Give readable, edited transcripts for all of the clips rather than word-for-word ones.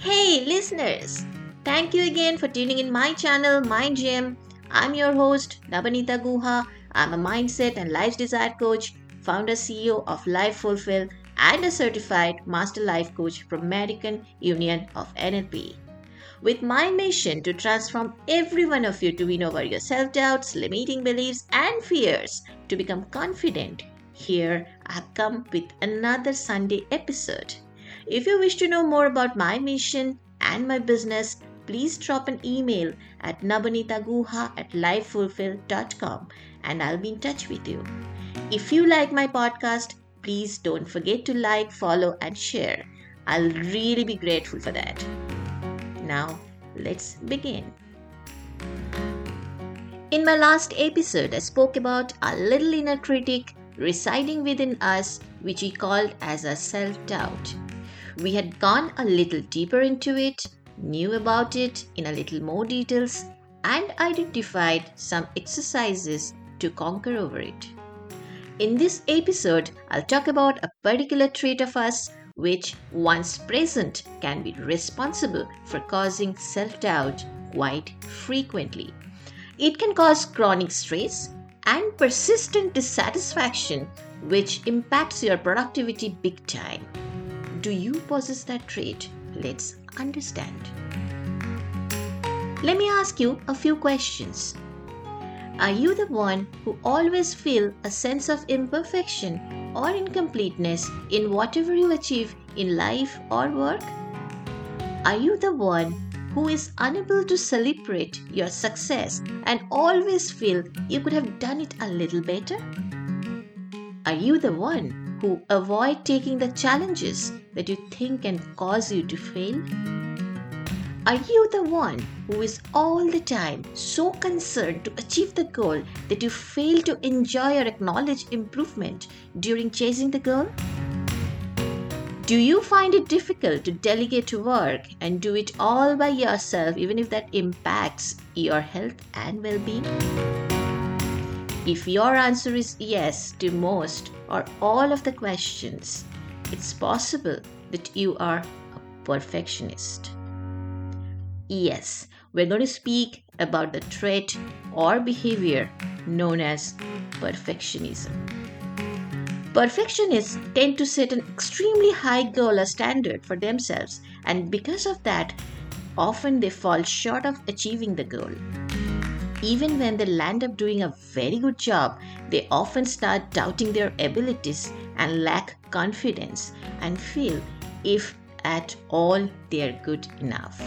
Hey listeners, thank you again for tuning in my channel Mind Gym. I'm your host Nabanita Guha. I'm a mindset and life desire coach, founder CEO of Life Fulfill and a certified master life coach from American Union of NLP. With my mission to transform every one of you to win over your self-doubts, limiting beliefs and fears to become confident, here I have come with another Sunday episode. If you wish to know more about my mission and my business, please drop an email at nabanitaguha@lifefulfill.com and I'll be in touch with you. If you like my podcast, please don't forget to like, follow and share. I'll really be grateful for that. Now, let's begin. In my last episode, I spoke about a little inner critic residing within us, which we called as a self-doubt. We had gone a little deeper into it, knew about it in a little more details, and identified some exercises to conquer over it. In this episode, I'll talk about a particular trait of us which, once present, can be responsible for causing self-doubt quite frequently. It can cause chronic stress and persistent dissatisfaction, which impacts your productivity big time. Do you possess that trait? Let's understand. Let me ask you a few questions. Are you the one who always feel a sense of imperfection or incompleteness in whatever you achieve in life or work? Are you the one who is unable to celebrate your success and always feel you could have done it a little better? Are you the one who avoid taking the challenges that you think can cause you to fail? Are you the one who is all the time so concerned to achieve the goal that you fail to enjoy or acknowledge improvement during chasing the goal? Do you find it difficult to delegate work and do it all by yourself even if that impacts your health and well-being? If your answer is yes to most or all of the questions, it's possible that you are a perfectionist. Yes, we're going to speak about the trait or behavior known as perfectionism. Perfectionists tend to set an extremely high goal or standard for themselves, and because of that, often they fall short of achieving the goal. Even when they land up doing a very good job, they often start doubting their abilities and lack confidence and feel, if at all, they are good enough.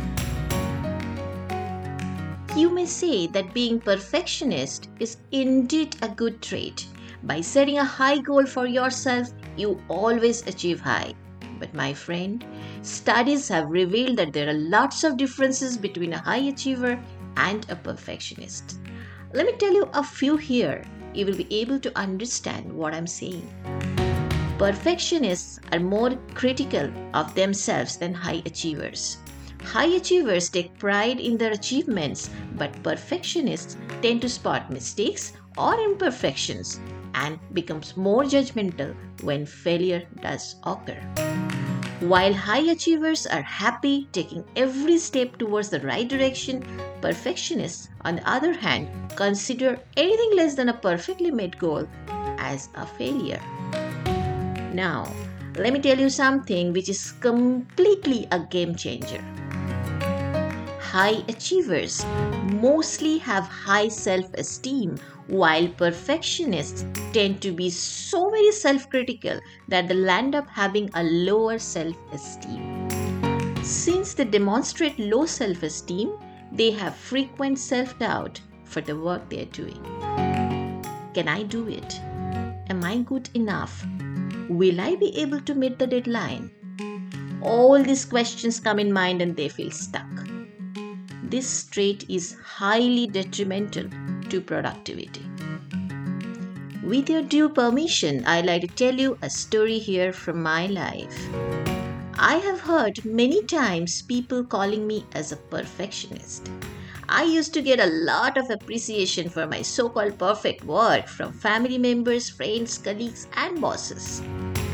You may say that being perfectionist is indeed a good trait. By setting a high goal for yourself, you always achieve high. But my friend, studies have revealed that there are lots of differences between a high achiever and a perfectionist. Let me tell you a few here. You will be able to understand what I'm saying. Perfectionists are more critical of themselves than high achievers. High achievers take pride in their achievements, but perfectionists tend to spot mistakes or imperfections and becomes more judgmental when failure does occur. While high achievers are happy taking every step towards the right direction, perfectionists, on the other hand, consider anything less than a perfectly made goal as a failure. Now, let me tell you something which is completely a game changer. High achievers mostly have high self-esteem, while perfectionists tend to be so very self-critical that they land up having a lower self-esteem. Since they demonstrate low self-esteem, they have frequent self-doubt for the work they are doing. Can I do it? Am I good enough? Will I be able to meet the deadline? All these questions come in mind and they feel stuck. This trait is highly detrimental to productivity. With your due permission, I'd like to tell you a story here from my life. I have heard many times people calling me as a perfectionist. I used to get a lot of appreciation for my so-called perfect work from family members, friends, colleagues, and bosses.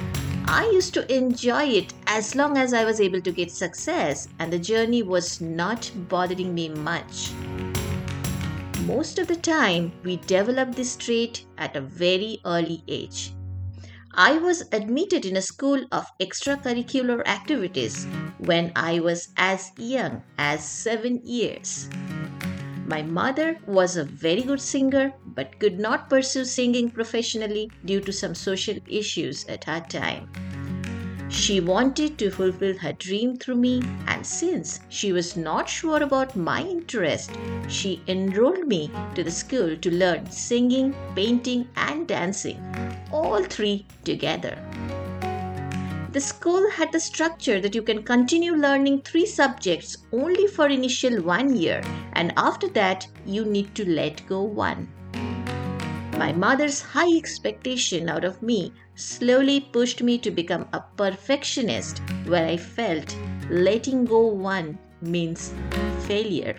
I used to enjoy it as long as I was able to get success, and the journey was not bothering me much. Most of the time, we develop this trait at a very early age. I was admitted in a school of extracurricular activities when I was as young as 7 years. My mother was a very good singer but could not pursue singing professionally due to some social issues at her time. She wanted to fulfill her dream through me, and since she was not sure about my interest, she enrolled me to the school to learn singing, painting, and dancing, all three together. The school had the structure that you can continue learning 3 subjects only for initial 1 year, and after that you need to let go 1. My mother's high expectation out of me slowly pushed me to become a perfectionist, where I felt letting go 1 means failure.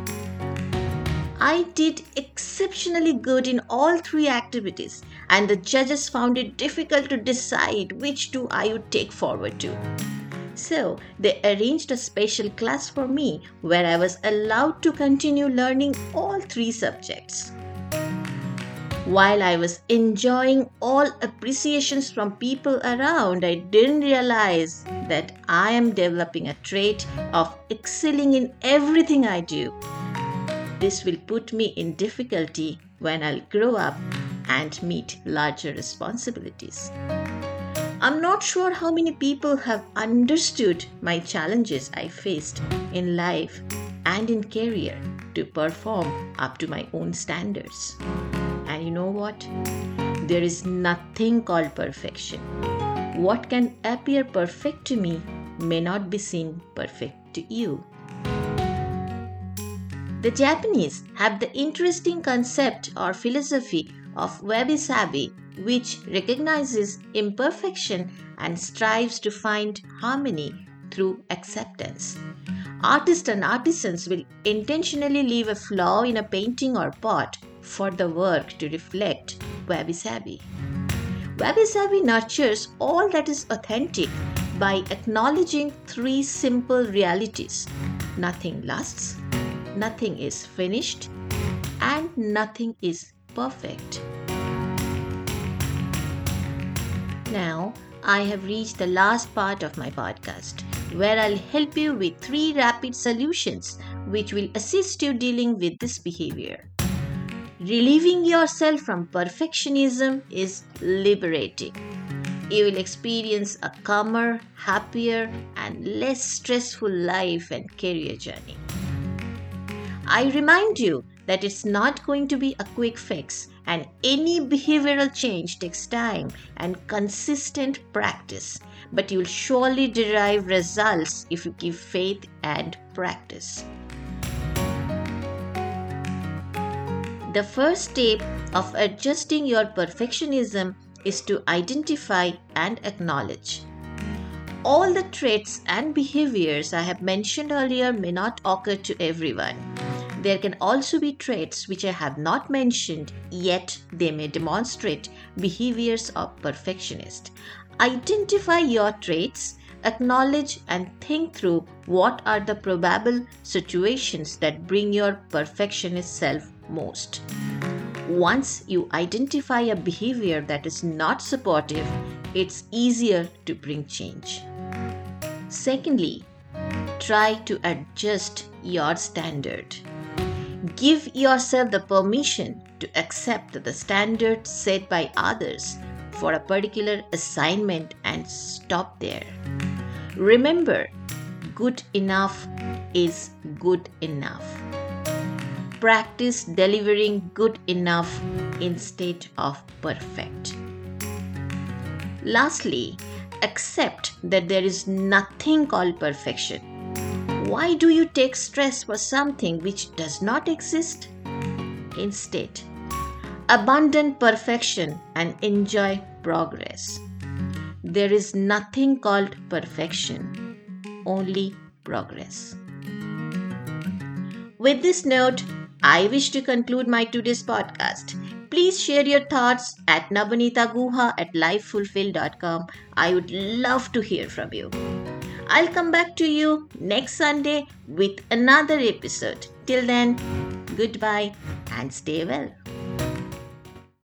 I did exceptionally good in all 3 activities, and the judges found it difficult to decide which 2 I would take forward to. So, they arranged a special class for me where I was allowed to continue learning all 3 subjects. While I was enjoying all appreciations from people around, I didn't realize that I am developing a trait of excelling in everything I do. This will put me in difficulty when I'll grow up and meet larger responsibilities. I'm not sure how many people have understood my challenges I faced in life and in career to perform up to my own standards. And you know what? There is nothing called perfection. What can appear perfect to me may not be seen perfect to you. The Japanese have the interesting concept or philosophy of wabi-sabi, which recognizes imperfection and strives to find harmony through acceptance. Artists and artisans will intentionally leave a flaw in a painting or pot for the work to reflect wabi-sabi. Wabi-sabi nurtures all that is authentic by acknowledging 3 simple realities. Nothing lasts, nothing is finished, and nothing is perfect. Now, I have reached the last part of my podcast, where I'll help you with 3 rapid solutions which will assist you dealing with this behavior. Relieving yourself from perfectionism is liberating. You will experience a calmer, happier, and less stressful life and career journey. I remind you that it's not going to be a quick fix, and any behavioral change takes time and consistent practice, but you'll surely derive results if you give faith and practice. The first step of adjusting your perfectionism is to identify and acknowledge. All the traits and behaviors I have mentioned earlier may not occur to everyone. There can also be traits which I have not mentioned, yet they may demonstrate behaviors of perfectionist. Identify your traits, acknowledge and think through what are the probable situations that bring your perfectionist self most. Once you identify a behavior that is not supportive, it's easier to bring change. Secondly, try to adjust your standard. Give yourself the permission to accept the standard set by others for a particular assignment and stop there. Remember, good enough is good enough. Practice delivering good enough instead of perfect. Lastly, accept that there is nothing called perfection. Why do you take stress for something which does not exist? Instead, abandon perfection and enjoy progress. There is nothing called perfection, only progress. With this note, I wish to conclude my today's podcast. Please share your thoughts at nabanitaguha@lifefulfill.com. I would love to hear from you. I'll come back to you next Sunday with another episode. Till then, goodbye and stay well.